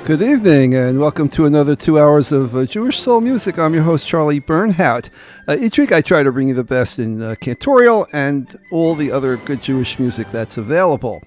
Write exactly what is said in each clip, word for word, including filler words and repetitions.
Good evening, and welcome to another two hours of uh, Jewish soul music. I'm your host, Charlie Bernhout. Uh, each week I try to bring you the best in uh, cantorial and all the other good Jewish music that's available.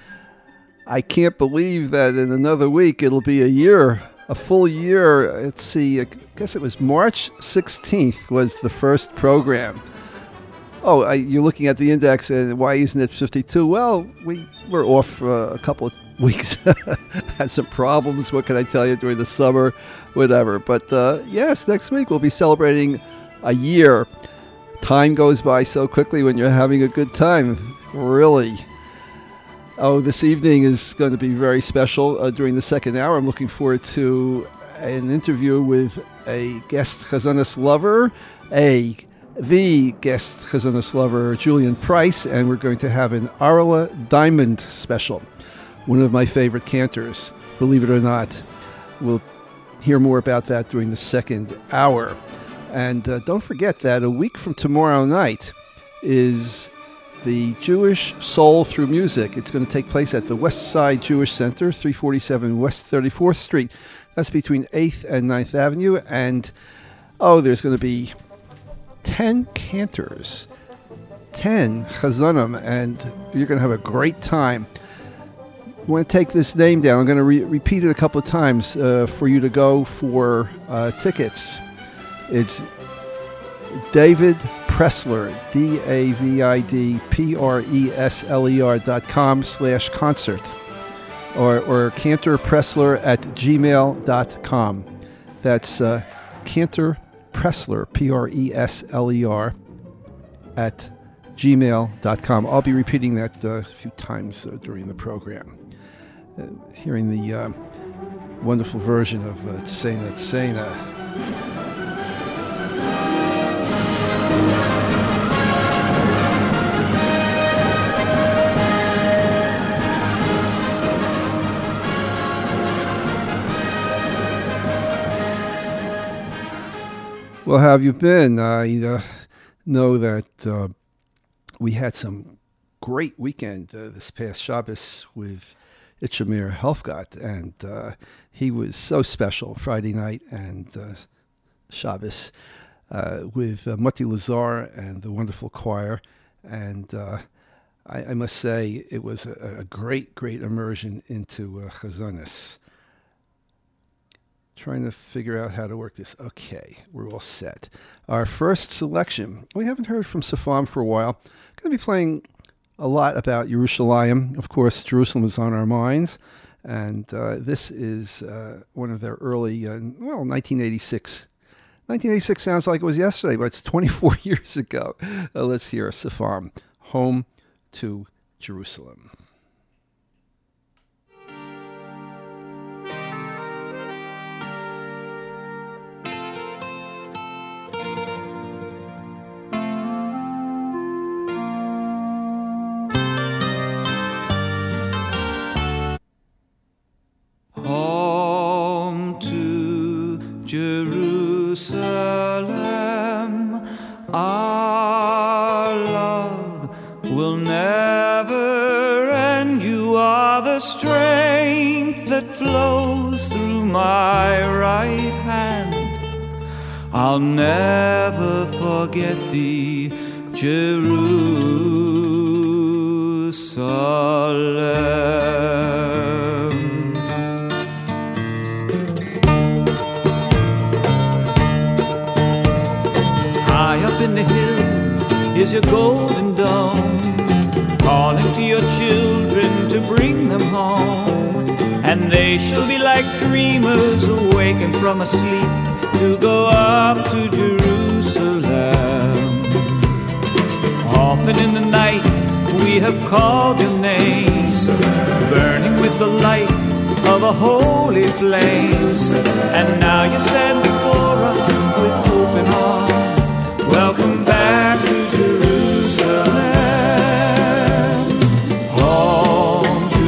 I can't believe that in another week it'll be a year, a full year. Let's see, I guess it was March sixteenth was the first program. Oh, I, you're looking at the index, and why isn't it fifty-two? Well, we were off uh, a couple of weeks, had some problems, what can I tell you, during the summer, whatever. But uh, yes, next week we'll be celebrating a year. Time goes by so quickly when you're having a good time, really. Oh, this evening is going to be very special. Uh, during the second hour, I'm looking forward to an interview with a guest Chazanis lover, a the guest Chazanis lover, Julian Price, and we're going to have an Arla Diamond special, one of my favorite cantors, believe it or not. We'll hear more about that during the second hour. And uh, don't forget that a week from tomorrow night is the Jewish Soul Through Music. It's going to take place at the West Side Jewish Center, three forty-seven West thirty-fourth Street. That's between eighth and ninth Avenue. And, oh, there's going to be ten cantors, ten chazanim, and you're going to have a great time. I want to take this name down. I'm going to re- repeat it a couple of times uh, for you to go for uh, tickets. It's David Pressler, D A V I D P R E S L E R dot com slash concert, or, or Cantor Pressler at gmail dot com. That's uh, Cantor Pressler, P R E S L E R, at gmail dot com. I'll be repeating that uh, a few times uh, during the program. Uh, hearing the uh, wonderful version of uh, Tsena Tsena. Well, how have you been? I uh, know that uh, we had some great weekend uh, this past Shabbos with Itchamir Helfgott, and uh, he was so special Friday night and uh, Shabbos uh, with uh, Mati Lazar and the wonderful choir. And uh, I, I must say it was a, a great, great immersion into uh, Chazanis. Trying to figure out how to work this. Okay, we're all set. Our first selection. We haven't heard from Safam for a while. Going to be playing a lot about Yerushalayim. Of course, Jerusalem is on our minds. And uh, this is uh, one of their early, uh, well, nineteen eighty-six. nineteen eighty-six sounds like it was yesterday, but it's twenty-four years ago. Uh, let's hear Safam, Home to Jerusalem. Home to Jerusalem, our love will never end. You are the strength that flows through my right hand. I'll never forget thee, Jerusalem. In the hills is your golden dome, calling to your children to bring them home, and they shall be like dreamers awakened from a sleep to go up to Jerusalem. Often in the night we have called your name, burning with the light of a holy flame, and now you stand before us with open arms. Welcome back to Jerusalem, home to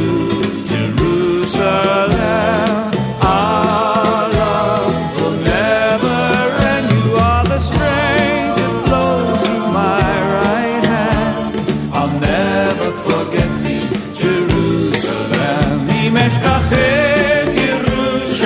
Jerusalem. Our love will never end. You are the strength that flows through my right hand. I'll never forget thee, Jerusalem. Im eshkachet Yerushalayim.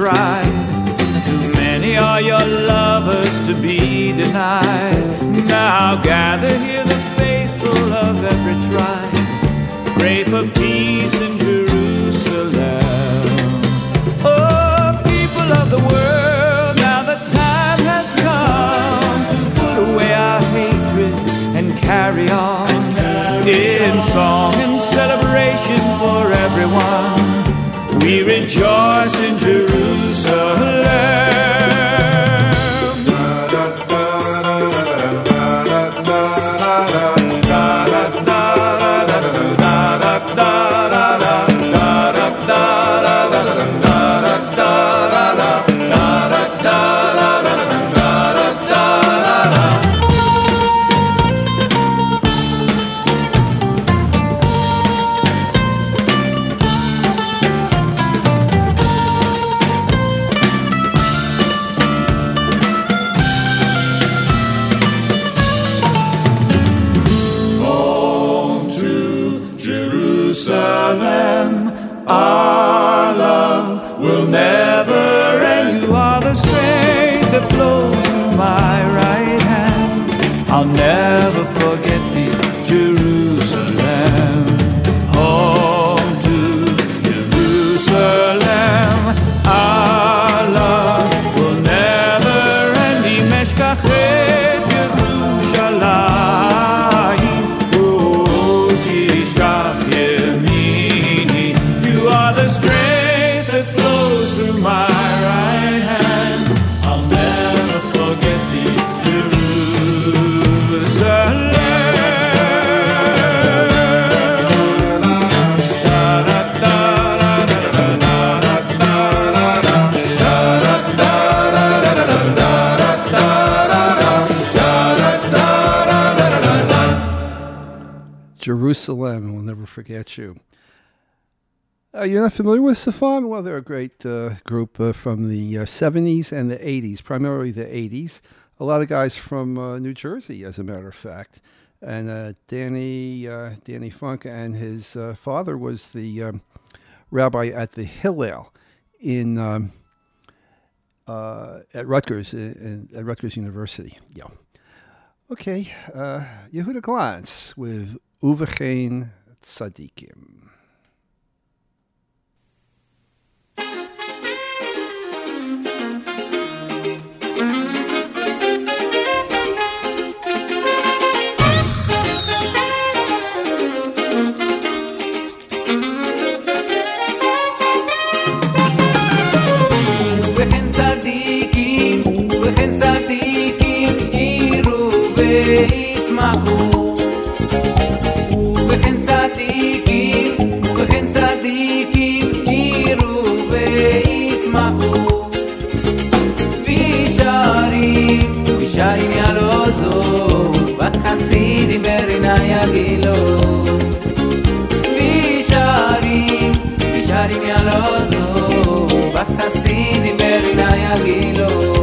bride. Too many are your lovers to be denied. Now gather here the faithful of every tribe. Pray for peace in Jerusalem. Oh, people of the world, now the time has come to put away our hatred and carry on in song and celebration for everyone. We rejoice in Jerusalem. Our love will never end. You are the strength that flows through my right hand. I'll never forget thee, Jerusalem. Home to Jerusalem. Our love will never end. Imeshkachet Yerushalayim. Oh, tishkach yemini. You are the strength that flows through my right hand. I'll never forget thee, Jerusalem. Jerusalem will never forget you. Uh, you're not familiar with Safam? Well, they're a great uh, group uh, from the uh, seventies and the eighties, primarily the eighties. A lot of guys from uh, New Jersey, as a matter of fact. And uh, Danny uh, Danny Funk and his uh, father was the um, rabbi at the Hillel in um, uh, at Rutgers in, at Rutgers University. Yeah. Okay, uh, Yehuda Glantz with Uvechein Tzadikim. וכן צדיקים, וכן צדיקים יראו וישמחו, וישרים, וישרים יעלוזו, בחסידים ברינה יגילו, וישרים, וישרים יעלוזו, בחסידים ברינה יגילו.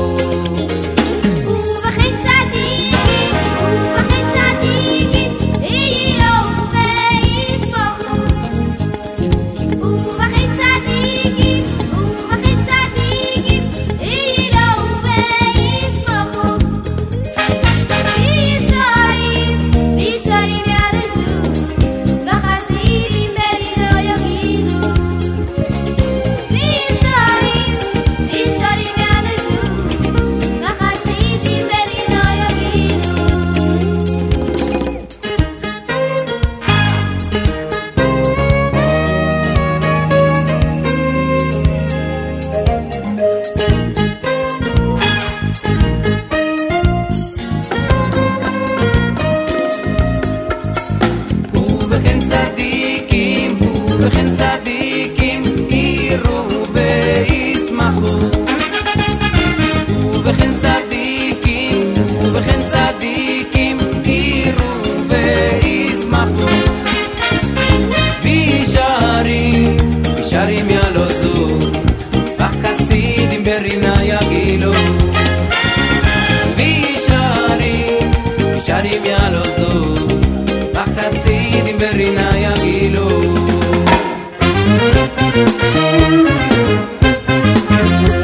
Thank you.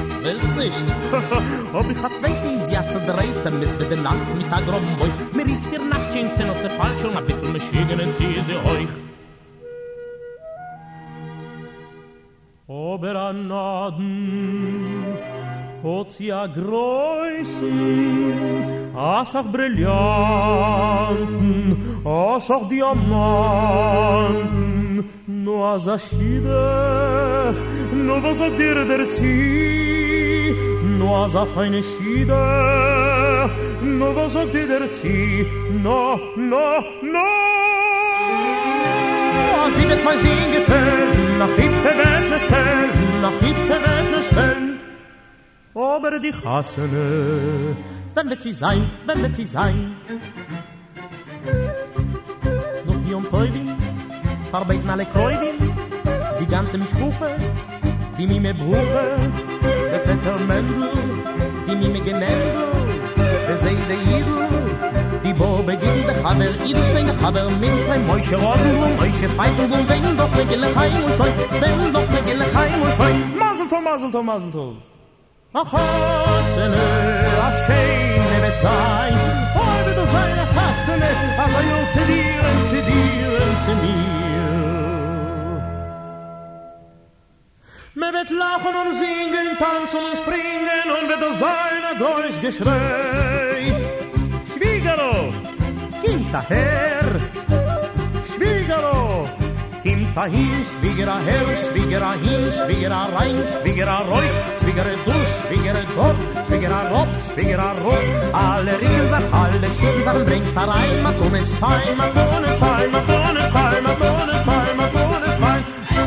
willst nicht. Ob ich a zweite is ja zu dreite, miss wir de Nacht mit a Gromboy. Mir rief hier Nacht in zehn und ze falsch und a bissl Maschinen und sie sie euch. Ober an Norden, Ozia Größen, Asach Brillanten, Asach Diamanten, no Asach Schiedech, no was sagt dir der Zieh, no Asach feine Schiedech, no was sagt dir der Zieh, no, no, no. Sie wird mal sehen gefällt, nach Hippe wird ne stellen, nach Hippe wird ne stellen. Aber die Hassene, wenn wird sie sein, wenn wird sie sein. Noch die Umtäubin, verbeiten alle Kräubin, die ganze Mischbuche, die Mime Bruche, der Vetter Mendel, die Mime Genendel, der Seide Idel, die Bobe Gidl, der Chaber Idelstein, der Chaber Minch, mein Moishe Rosenblum, Moishe Feigelblum, wenn doch ne Gille Chaim und Schoi, wenn doch ne Gille Chaim und Schoi. Mazeltov, Mazeltov, Mazeltov. Ach, Hassene, a Scheine wird sein, heute du sei a Hassene, a sei nur zu dir, zu dir, zu mir. Me wird lachen und singen, tanzen und springen, und wird du sein a Goys Geschrei. Schwiegero, kommt daher, Schwiegero, kommt dahin, Schwiegerer her, Schwiegerer hin, Schwiegerer rein, Schwiegerer reus, Schwiegerer durch, Schwiegerer dort, Schwiegerer rob, Schwiegerer rot, alle Riegen sagt, alle Stunden sagen, bringt da rein, Maton ist fein, Maton ist fein, Maton ist fein, Maton ist fein, Maton ist fein.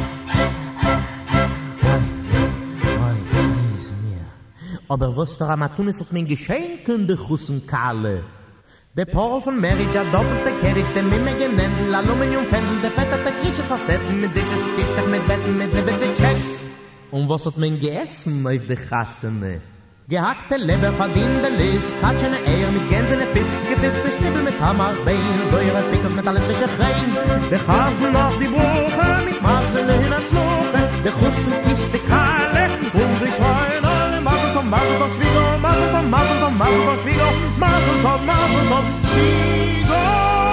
Aber was für ein Maton ist auf mein Geschenk in der Russenkalle? Der Paul von Marriage, der doppelte Carriage, der Mimme genannt, Aluminiumfändel, der fetterte Grieche Fassetten, mit Dishes, Tischdach, mit Betten, mit siebzig Checks. Und was hat man gegessen auf der Chassene? Gehackte Leber, verdiente Liss, katschene Eier mit Gänsene Fisk, gefisste Stiebel mit Hammersbein, Säure, Pickles mit alle frische Freien. Der Hasen auf die Buche, mit Masele hin ans Loche, der Russen kischte Kalle, um sich heuen alle Maseltom, Maseltom, Schwieger, Maseltom, Maseltom, Maseltom, Schwieger, Maseltom, Maseltom, Schwieger.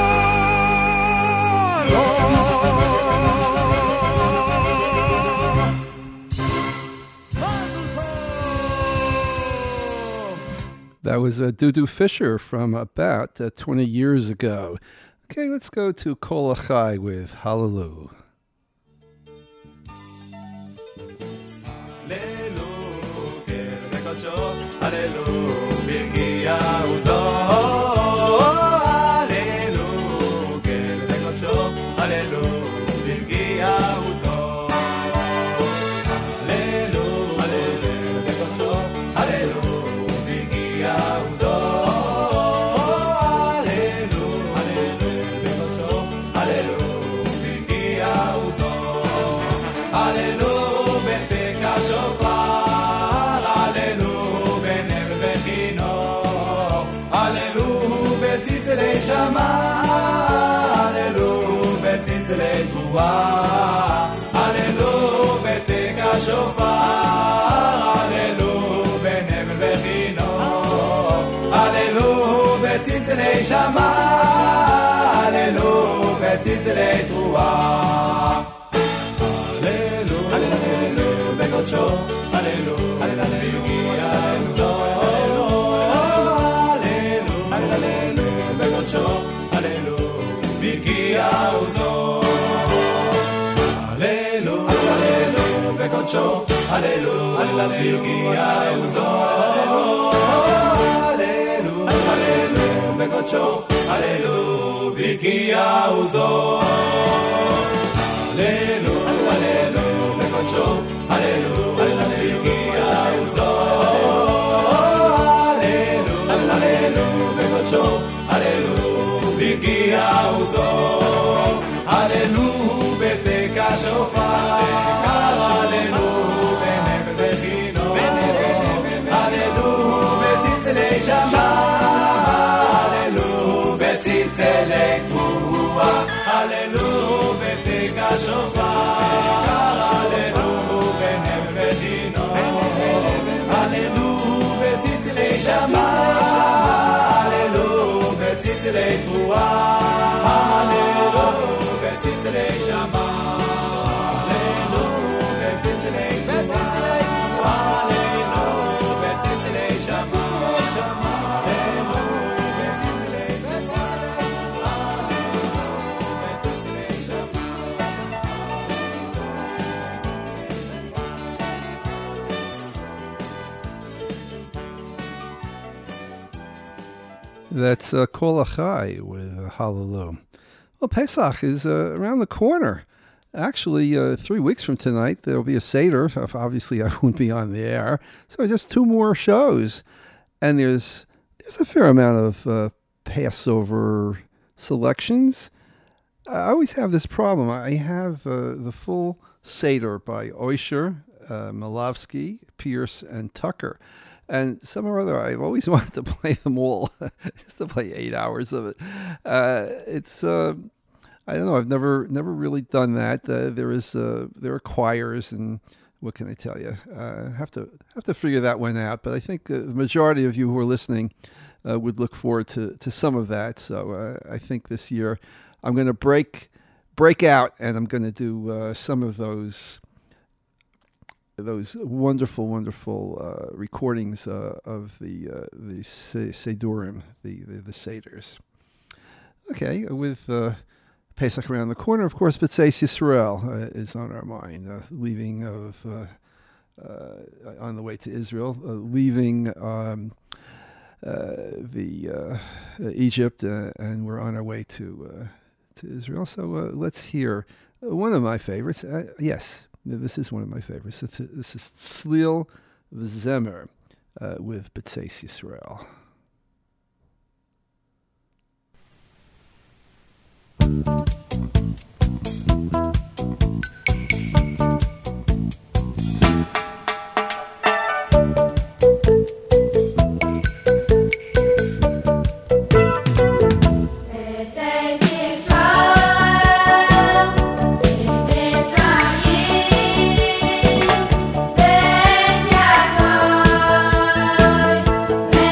That was uh, Dudu Fisher from about uh, twenty years ago. Okay, let's go to Kol Achai with Hallelujah. Hallelujah, beteka shofar, Hallelujah, benevel vechino, Hallelujah, betzitzlei shama, Hallelujah, betzitzlei truah, Hallelujah, Hallelujah, bekocho, Hallelujah, Hallelujah, Hallelujah, Hallelujah, bekocho, Hallelujah, bikia uzo. Bekocho, Hallelujah, Hallelujah, Uzo, Hallelujah, Hallelujah, Bekocho, Hallelujah, Bikia Uzo, Hallelujah, Hallelujah, Bekocho, Hallelujah, Bikia Uzo, Hallelujah, Hallelujah, Bekocho, Hallelujah, Bikia Uzo, Hallelujah, beteka shofar. Hallelujah, beteka shofar, Hallelujah, benev vechino, shama, hallelujah, betzitzilei tfuah, hallelujah, betzitzilei shama, hallelujah, betzitzilei betzitzilei tfuah, hallelujah, betzitzilei shama, shama, hallelujah, betzitzilei betzitzilei tfuah, hallelujah, betzitzilei shama. That's uh, Kol Achai with uh, Hallelujah. Well, Pesach is uh, around the corner. Actually, uh, three weeks from tonight, there'll be a Seder. Obviously, I won't be on the air. So just two more shows. And there's there's a fair amount of uh, Passover selections. I always have this problem. I have uh, the full Seder by Oisher, uh, Malovsky, Pierce, and Tucker. And somehow or other, I've always wanted to play them all, just to play eight hours of it. Uh, it's, uh, I don't know, I've never never really done that. Uh, there is, uh, there are choirs, and what can I tell you? Uh, have to have to figure that one out. But I think uh, the majority of you who are listening uh, would look forward to, to some of that. So uh, I think this year I'm going to break break out, and I'm going to do uh, some of those. Those wonderful, wonderful uh, recordings uh, of the uh, the Sedurim, the, the the Seders. Okay, with uh, Pesach around the corner, of course, B'tzeis Yisrael uh, is on our mind. Uh, leaving of uh, uh, on the way to Israel, uh, leaving um, uh, the uh, Egypt, uh, and we're on our way to uh, to Israel. So uh, let's hear one of my favorites. Uh, yes. This is one of my favorites. This is, this is Tzlil V'Zemer uh, with B'tzeis Yisrael.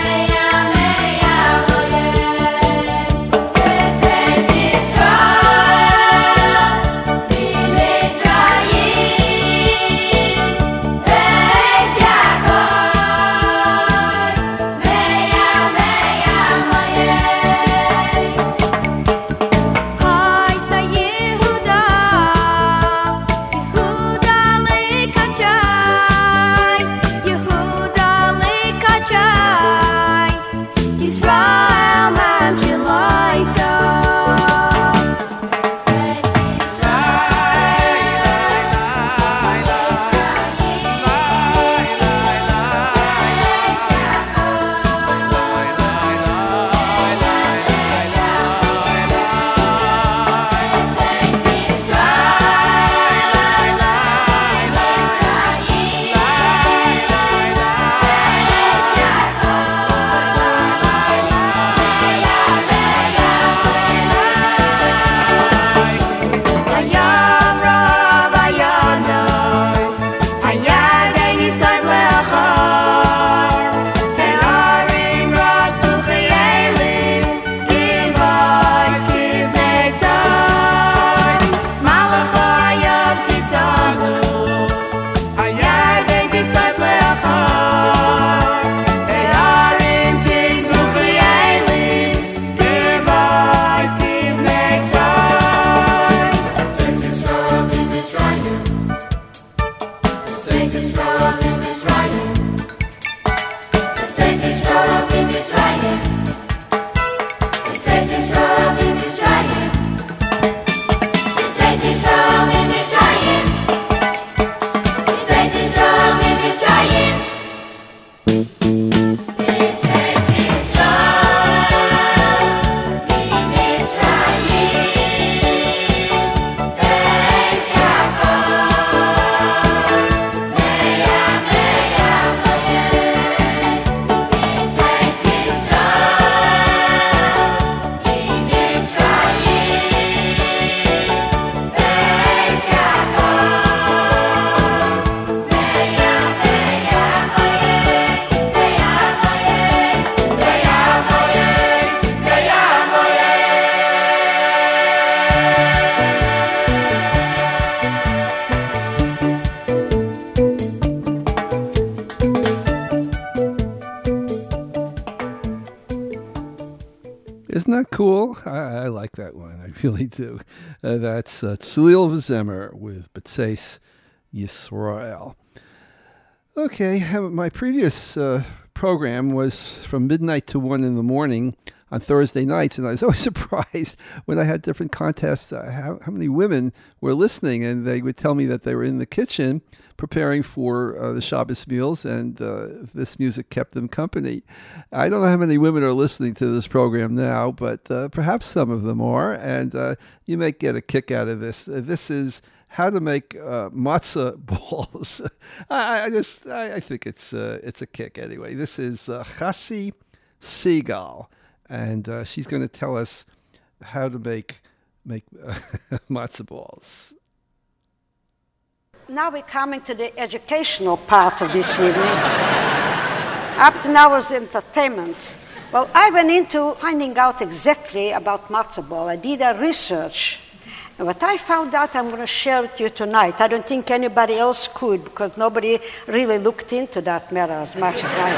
Israel. I, I like that one. I really do. Uh, that's uh, Tzlil V'Zemer with B'tzeis Yisrael. Okay, my previous uh, program was from midnight to one in the morning on Thursday nights, and I was always surprised when I had different contests uh, how, how many women were listening, and they would tell me that they were in the kitchen preparing for uh, the Shabbos meals, and uh, this music kept them company. I don't know how many women are listening to this program now, but uh, perhaps some of them are, and uh, you may get a kick out of this. Uh, this is how to make uh, matzah balls. I, I just, I, I think it's uh, it's a kick anyway. This is uh, Chassi Segal, and uh, she's going to tell us how to make make uh, matzah balls. Now we're coming to the educational part of this evening. Up to now was entertainment. Well, I went into finding out exactly about matzah ball. I did a research. And what I found out, I'm going to share with you tonight. I don't think anybody else could, because nobody really looked into that matter as much as I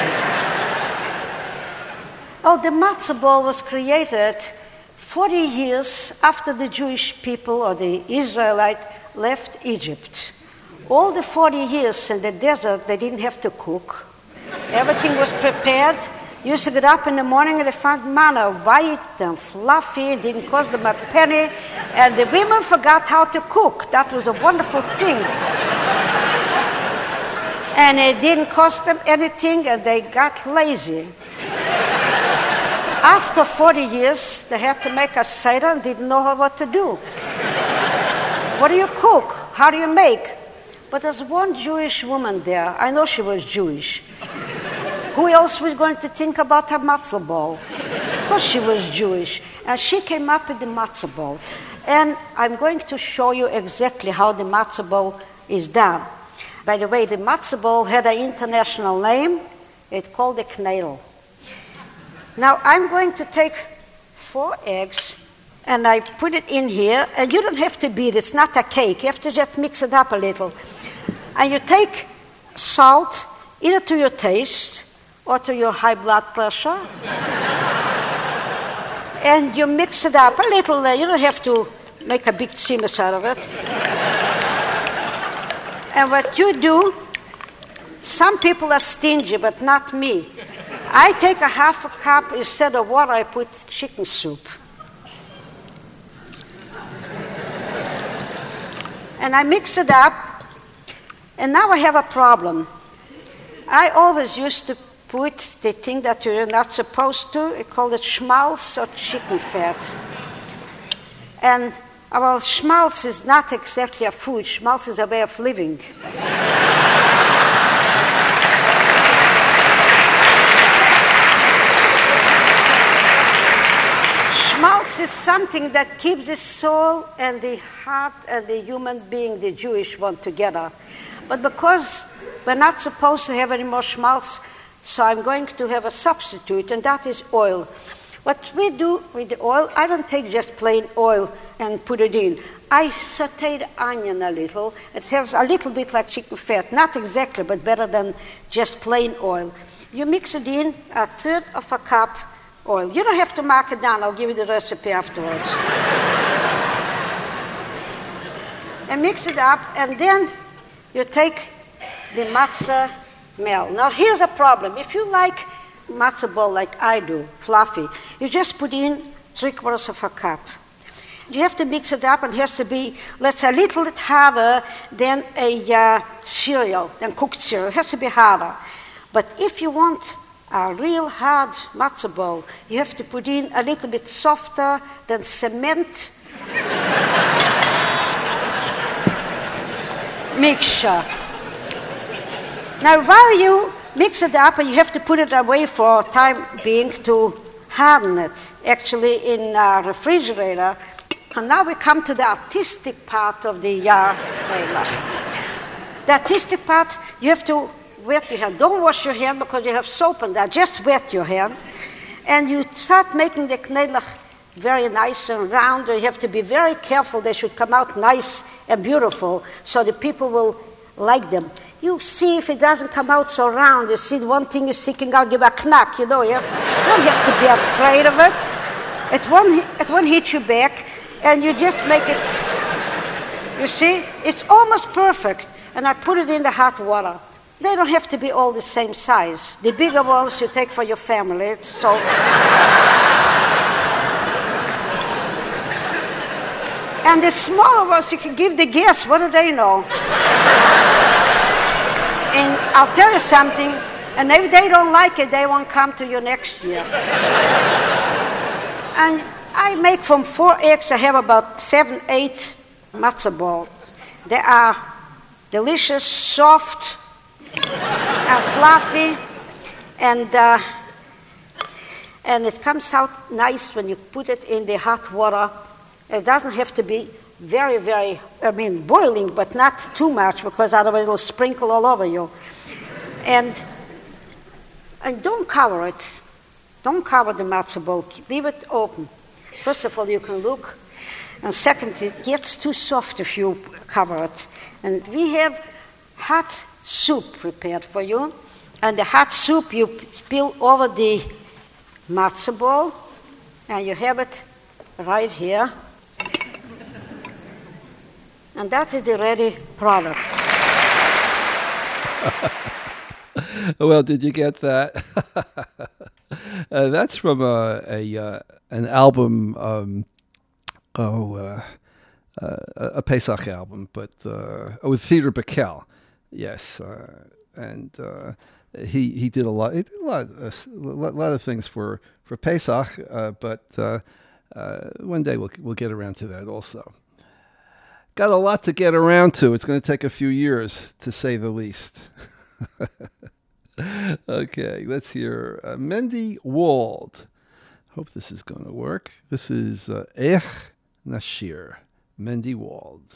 did. Oh, the matzah ball was created forty years after the Jewish people or the Israelite left Egypt. All the forty years in the desert, they didn't have to cook. Everything was prepared. You used to get up in the morning and they found manna, white and fluffy, didn't cost them a penny, and the women forgot how to cook. That was a wonderful thing. And it didn't cost them anything, and they got lazy. After forty years, they had to make a seder and didn't know what to do. What do you cook? How do you make? But there's one Jewish woman there. I know she was Jewish. Who else was going to think about her matzah ball? Because she was Jewish. And she came up with the matzah ball. And I'm going to show you exactly how the matzah ball is done. By the way, the matzah ball had an international name. It's called the knedel. Now I'm going to take four eggs and I put it in here. And you don't have to beat it. It's not a cake. You have to just mix it up a little. And you take salt, either to your taste or to your high blood pressure. And you mix it up a little. You don't have to make a big tzimus out of it. And what you do, some people are stingy, but not me. I take a half a cup, instead of water, I put chicken soup. And I mix it up, and now I have a problem. I always used to put the thing that you're not supposed to, I call it schmaltz or chicken fat. And, well, schmaltz is not exactly a food. Schmaltz is a way of living. Schmaltz is something that keeps the soul and the heart and the human being, the Jewish one, together. But because we're not supposed to have any more schmaltz, so I'm going to have a substitute, and that is oil. What we do with the oil, I don't take just plain oil and put it in. I saute the onion a little. It has a little bit like chicken fat, not exactly, but better than just plain oil. You mix it in, a third of a cup oil. You don't have to mark it down. I'll give you the recipe afterwards. And mix it up, and then you take the matzah meal. Now here's a problem. If you like matzah ball like I do, fluffy, you just put in three quarters of a cup. You have to mix it up, and it has to be, let's say, a little bit harder than a uh, cereal, than cooked cereal. It has to be harder. But if you want a real hard matzah ball, you have to put in a little bit softer than cement mixture. Now, while you mix it up, and you have to put it away for time being to harden it, actually in a refrigerator. And now we come to the artistic part of the uh, The artistic part, you have to wet your hand. Don't wash your hand because you have soap in there. Just wet your hand. And you start making the knedlach very nice and round. You have to be very careful. They should come out nice and beautiful so the people will like them. You see if it doesn't come out so round. You see one thing is sticking out, give a knack, you know. You, have, you don't have to be afraid of it. It won't, it won't hit you back, and you just make it, you see? It's almost perfect, and I put it in the hot water. They don't have to be all the same size. The bigger ones you take for your family, it's so... And the smaller ones you can give the guests, what do they know? And I'll tell you something, and if they don't like it, they won't come to you next year. And I make from four eggs, I have about seven, eight matzo balls. They are delicious, soft, and fluffy, and uh, and it comes out nice when you put it in the hot water. It doesn't have to be very, very, I mean, boiling, but not too much, because otherwise it'll sprinkle all over you. And and don't cover it. Don't cover the matzo ball. Leave it open. First of all, you can look. And second, it gets too soft if you cover it. And we have hot soup prepared for you. And the hot soup you spill over the matzo ball. And you have it right here. And that is the ready product. Well, did you get that? uh, that's from a, a uh, an album, um, oh, uh, uh, a Pesach album, but uh, oh, with Theodor Bickel, yes, uh, and uh, he he did a lot. He did a lot, a lot of things for for Pesach, uh, but uh, uh, one day we'll we'll get around to that also. Got a lot to get around to. It's going to take a few years, to say the least. Okay, let's hear uh, Mendy Wald. Hope this is going to work. This is uh, Ech Nashir, Mendy Wald.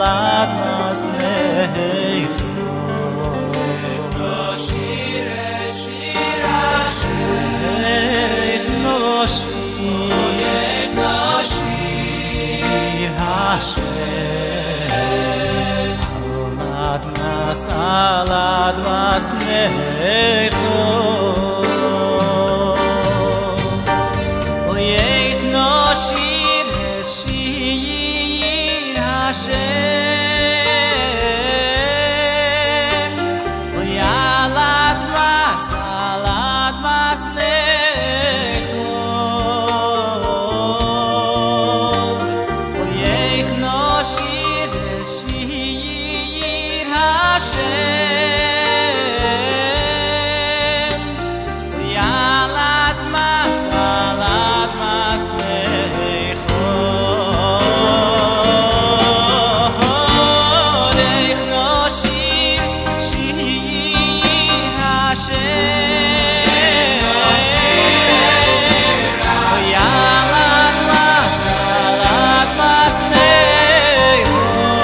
salad masnecho. Salad was necho. Oyech no shir shir Hashem. Oyalad was salad was necho. Oyech no shir shir Hashem, Yalad mas, Alad mas lecho. Lech no shir, shir Hashem, Yalad mas, Alad mas lecho.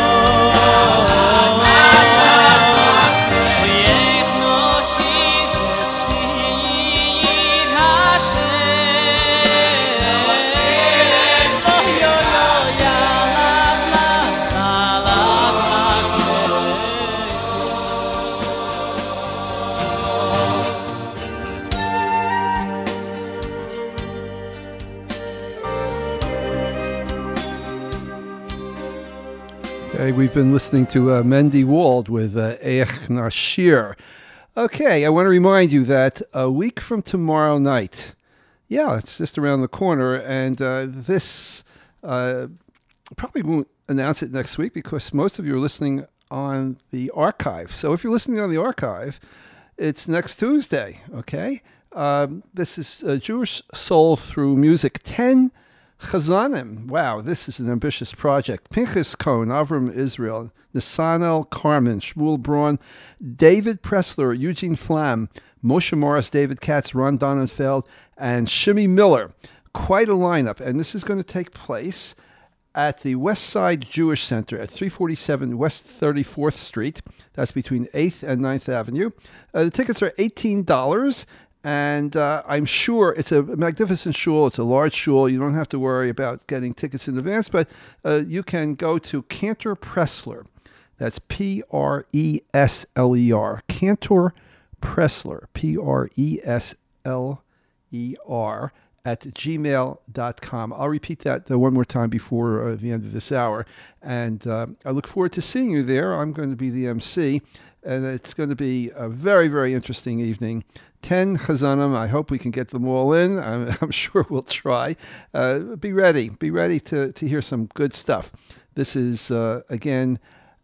Okay, we've been listening to uh, Mendy Wald with uh, Eich Nashir. Okay, I want to remind you that a week from tomorrow night, yeah, it's just around the corner, and uh, this uh, probably won't announce it next week because most of you are listening on the archive. So if you're listening on the archive, it's next Tuesday, okay? Um, this is uh, Jewish Soul Through Music, ten Chazanim. Wow, this is an ambitious project. Pinchas Cohen, Avram Israel, Nisanel Carmen, Shmuel Braun, David Pressler, Eugene Flam, Moshe Morris, David Katz, Ron Donenfeld, and Shimmy Miller. Quite a lineup. And this is going to take place at the West Side Jewish Center at three forty-seven West thirty-fourth Street. That's between eighth and ninth Avenue. Uh, the tickets are eighteen dollars. And uh, I'm sure it's a magnificent shul. It's a large shul. You don't have to worry about getting tickets in advance, but uh, you can go to Cantor Pressler. That's P R E S L E R. Cantor Pressler, P R E S L E R, at gmail dot com. I'll repeat that uh, one more time before uh, the end of this hour. And uh, I look forward to seeing you there. I'm going to be the M C, and it's going to be a very, very interesting evening. ten Chazanim. I hope we can get them all in. I'm, I'm sure we'll try. Uh, be ready. Be ready to, to hear some good stuff. This is, uh, again,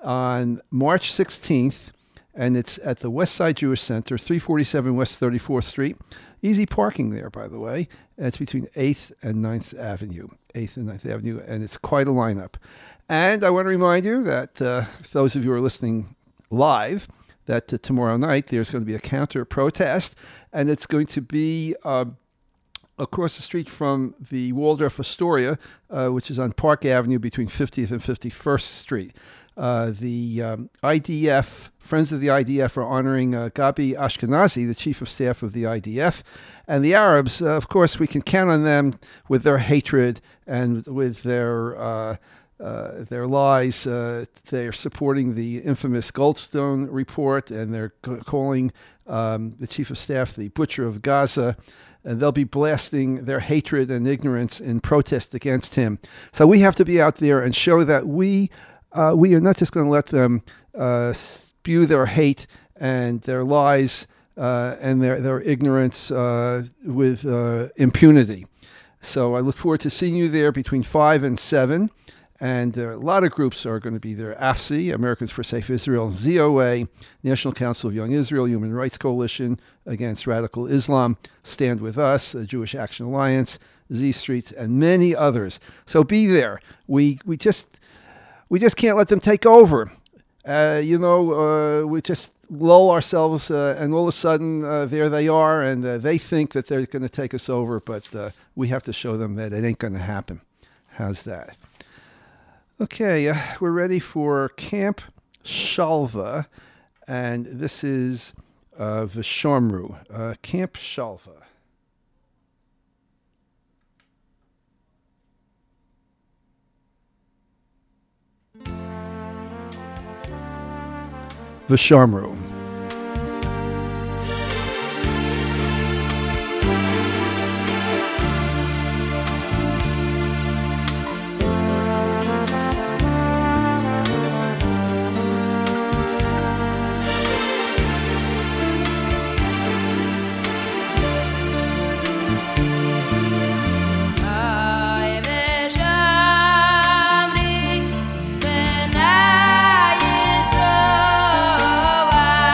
on March sixteenth, and it's at the West Side Jewish Center, three forty-seven West thirty-fourth Street. Easy parking there, by the way. And it's between eighth and ninth Avenue. eighth and ninth Avenue, and it's quite a lineup. And I want to remind you that uh, those of you who are listening live, that uh, tomorrow night there's going to be a counter protest, and it's going to be uh, across the street from the Waldorf Astoria, uh, which is on Park Avenue between fiftieth and fifty-first Street. Uh, the um, I D F, Friends of the I D F, are honoring uh, Gabi Ashkenazi, the chief of staff of the I D F. And the Arabs, uh, of course, we can count on them with their hatred and with their uh, Uh, their lies. Uh, they're supporting the infamous Goldstone report, and they're c- calling um, the chief of staff the butcher of Gaza, and they'll be blasting their hatred and ignorance in protest against him. So we have to be out there and show that we uh, we are not just going to let them uh, spew their hate and their lies uh, and their, their ignorance uh, with uh, impunity. So I look forward to seeing you there between five and seven. And there are a lot of groups are going to be there. A F S I, Americans for Safe Israel, Z O A, National Council of Young Israel, Human Rights Coalition Against Radical Islam, Stand With Us, the Jewish Action Alliance, Z Street, and many others. So be there. We we just we just can't let them take over. Uh, you know, uh, we just lull ourselves, uh, and all of a sudden, uh, there they are, and uh, they think that they're going to take us over, but uh, we have to show them that it ain't going to happen. How's that? Okay, uh, we're ready for Camp Shalva, and this is uh, Vishamru. Uh, Camp Shalva. Vishamru. Ay, Vishamri, Ben Yisroel.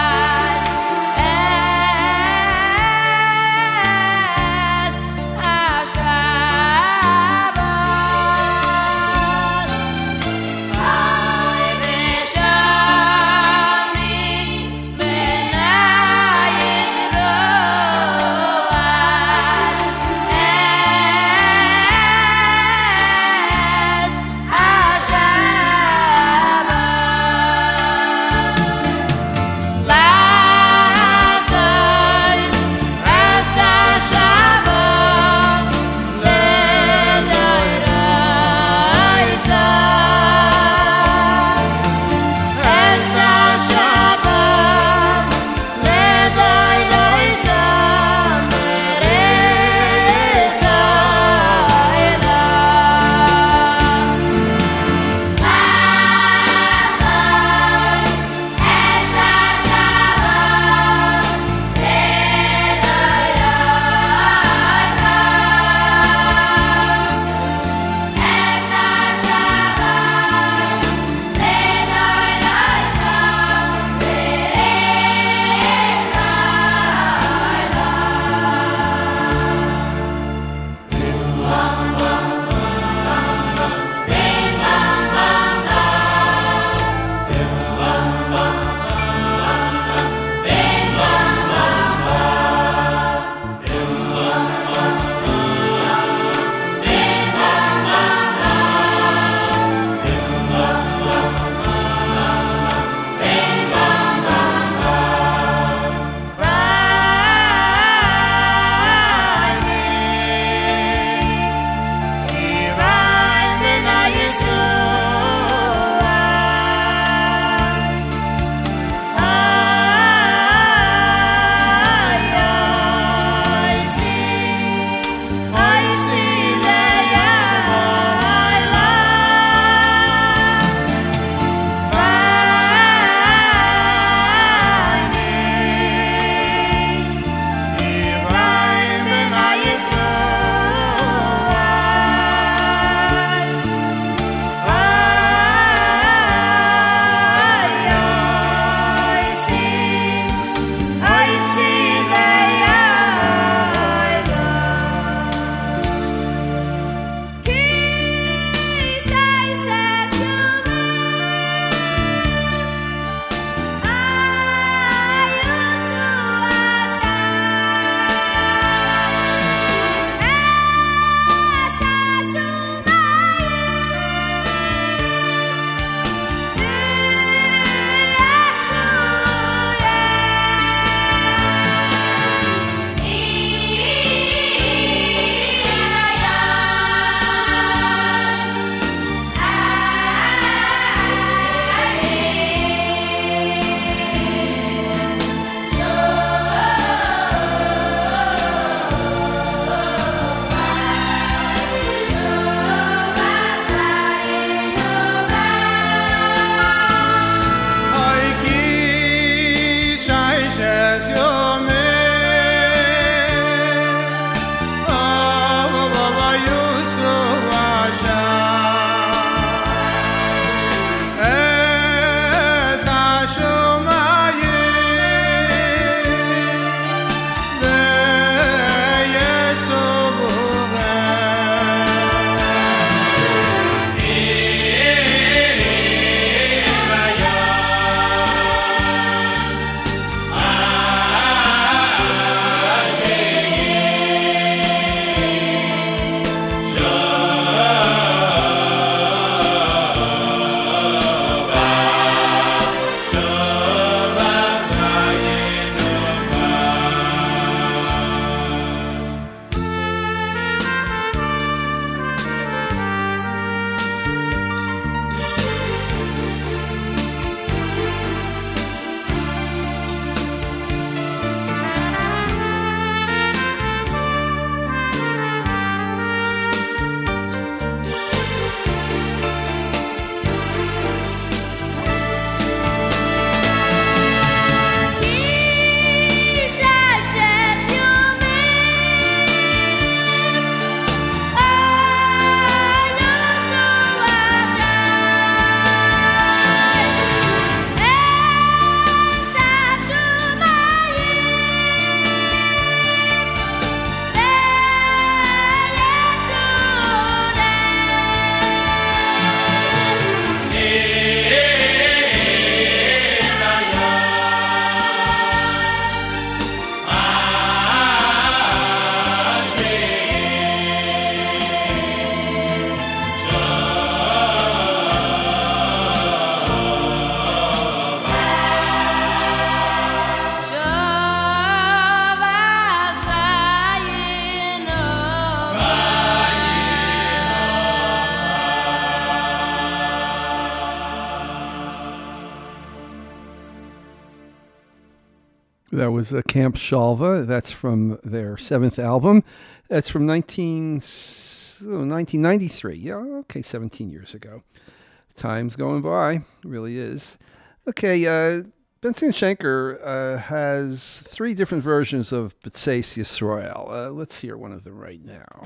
That was uh, Camp Shalva. That's from their seventh album. That's from nineteen, oh, nineteen ninety-three. Yeah, okay, seventeen years ago. Time's going by, really is. Okay, uh, Benzion Schenker uh, has three different versions of B'tzeis Yisrael. Uh, let's hear one of them right now.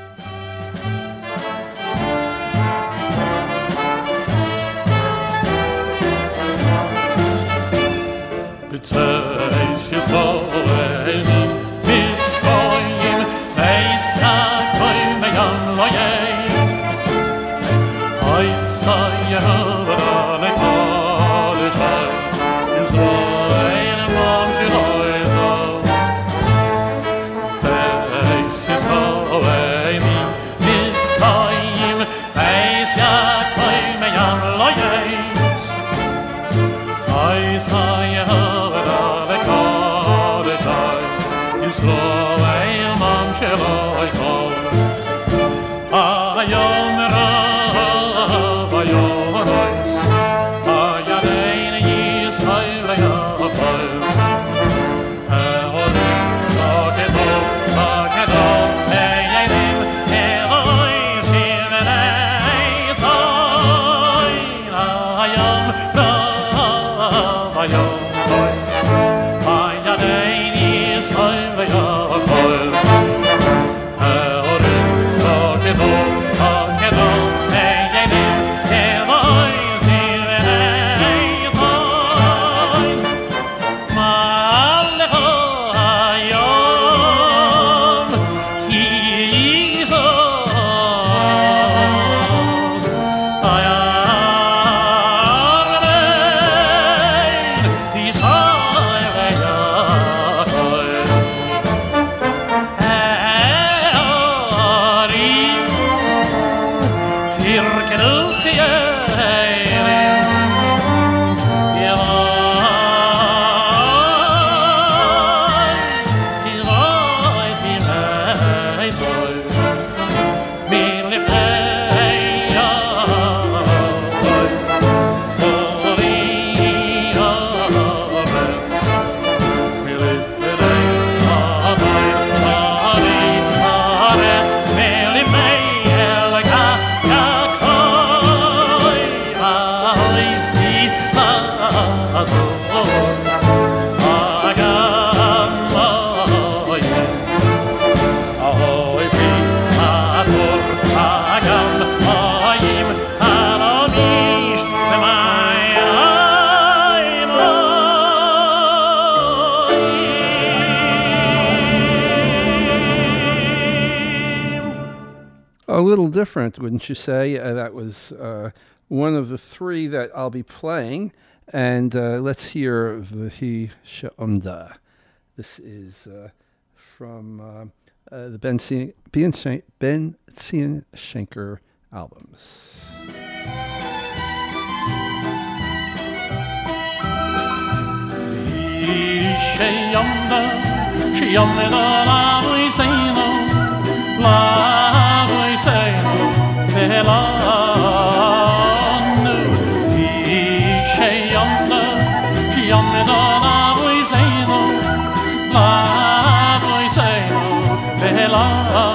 B'tzeis Yisrael Mitzrayim Beis Yaakov Meyam Loyei Haysa Yehovah Lekodeshai Yisrael Mam Shiloi Zol B'tzeis Yisrael Mitzrayim Beis Yaakov Meyam Loyei Haysa Yehovah Lekodeshai Yisrael Mam Shiloi Zol Hayom Rav Hayom Reis Hayadein Yisrael Yafal Haolim Saketo Saketo Heyelim Herois Hivenei Zoy Hayom Rav Hayom Reis Hayadein Yisrael Yafal Haolim Saketo Saketo Heyelim Herois Hivenei Zoy Ma'alecho hayom Yizos Hayarei Tisai Veyachoi Heorim Tirkenu Chielim A little different, wouldn't you say? Uh, that was uh, one of the three that I'll be playing. And uh, let's hear V'hi She'omda. This is uh, from uh, uh, the Benzion Benzion Schenker albums. Sheyamda, sheyamda la'avoi seino, la'avoi seino, ve'lanu. Sheyamda, sheyamda la'avoi seino, la'avoi seino, ve'lanu.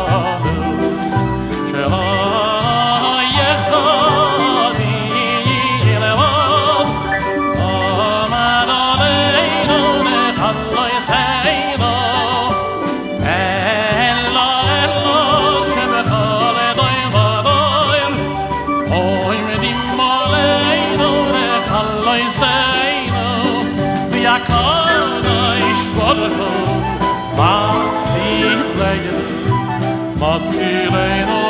Shelo yechadi le'od, amad aleinu nechalo yiseino, elo elo shebechol edoim v'adoim, oim dimo aleinu nechalo yiseino, v'yakadosh baruch hu matzileinu, matzileinu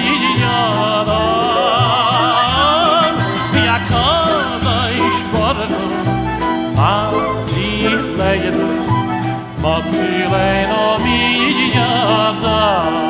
miyadam, v'yakadosh baruch hu matzileinu, matzileinu miyadam.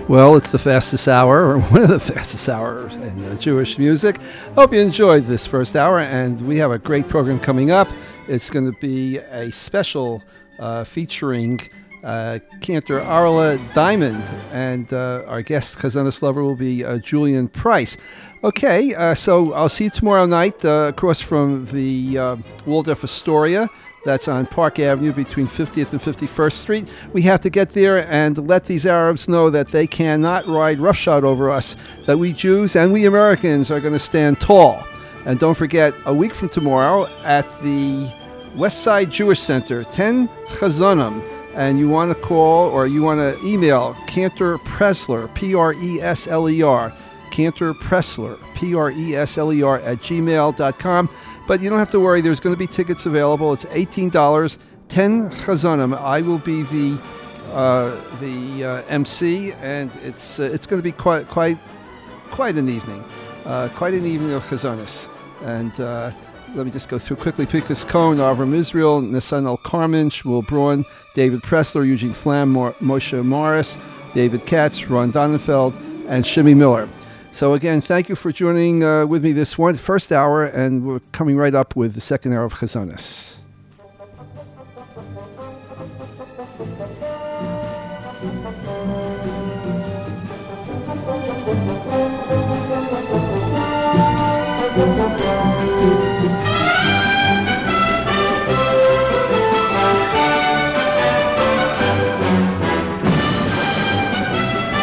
Well, it's the fastest hour, or one of the fastest hours in uh, Jewish music. Hope you enjoyed this first hour, and we have a great program coming up. It's going to be a special uh, featuring uh, Cantor Arla Diamond, and uh, our guest Chazanis lover will be uh, Julian Price. Okay, uh, so I'll see you tomorrow night uh, across from the uh, Waldorf Astoria. That's on Park Avenue between fiftieth and fifty-first Street. We have to get there and let these Arabs know that they cannot ride roughshod over us, that we Jews and we Americans are going to stand tall. And don't forget, a week from tomorrow at the West Side Jewish Center, ten Chazanim, and you want to call or you want to email Cantor Presler, P R E S L E R, Cantor Presler, P R E S L E R, at gmail dot com. But you don't have to worry. There's going to be tickets available. It's eighteen dollars, ten chazanim. I will be the uh, the uh, M C, and it's uh, it's going to be quite quite quite an evening, uh, quite an evening of chazanis. And uh, let me just go through quickly. Pinchas Cohen, Avram Israel, Nissan El Carmen, Shmuel Braun, David Pressler, Eugene Flam, Mor- Moshe Morris, David Katz, Ron Donenfeld, and Shimmy Miller. So again, thank you for joining uh, with me this one first hour, and we're coming right up with the second hour of Chazanis.